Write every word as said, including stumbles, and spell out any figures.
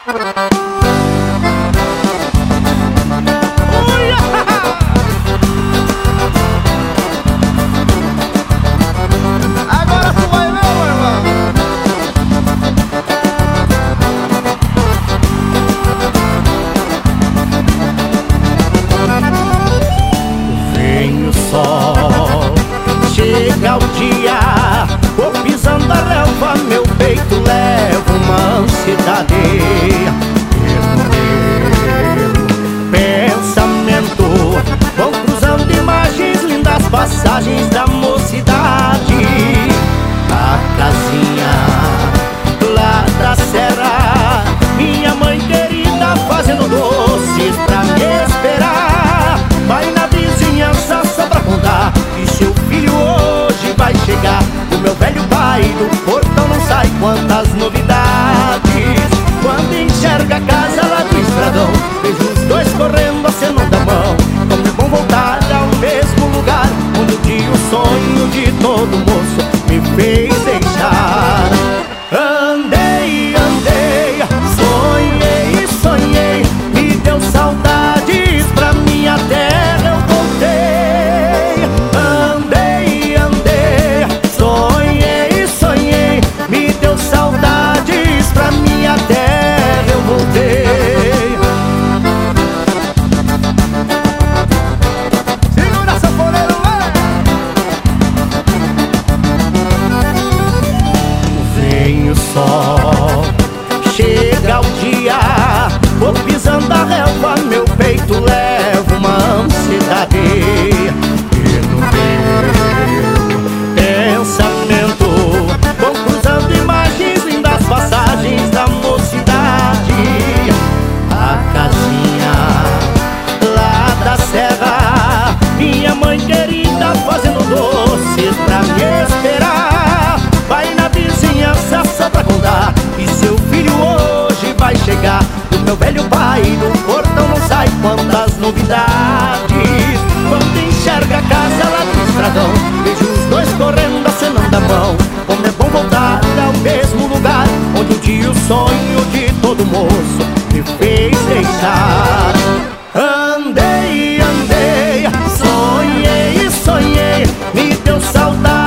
Agora tu vai ver, meu irmão. Vem o sol, chega o dia, vou pisando a relva, meu peito leva uma ansiedade. E no meu pensamento vão cruzando imagens lindas, passagens da mocidade. A casinha lá da serra, minha mãe querida fazendo doces pra me esperar. Vai na vizinhança só pra contar que seu filho hoje vai chegar. O meu velho pai do portão não sai, quantas novidades. Quando enxerga a casa lá do estradão, vejo os dois correndo, acenando a mão. Como é bom voltar ao mesmo lugar onde um dia o sonho de todo moço me fez deixar. Andei, andei, sonhei, sonhei, me deu saudades, pra minha terra eu voltei. Andei, andei, sonhei, sonhei, me deu saudades, pra minha terra eu voltei. Segura, sanfoneiro, vai! Vem o sol, chega o dia, vou pisando a relva, meu peito leva uma ansiedade. E no meu pensamento vão cruzando imagens lindas, passagens da mocidade. A casinha lá da serra, minha mãe querida fazendo doces pra me esperar. Vai na vizinhança só pra contar que seu filho hoje vai chegar. O meu velho pai do portão não sai, quantas novidades. Quando enxerga a casa lá do estradão, vejo os dois correndo, acenando a mão. Como é bom voltar ao mesmo lugar onde um dia o sonho de todo moço me fez deixar. Andei, andei, sonhei, sonhei, me deu saudade,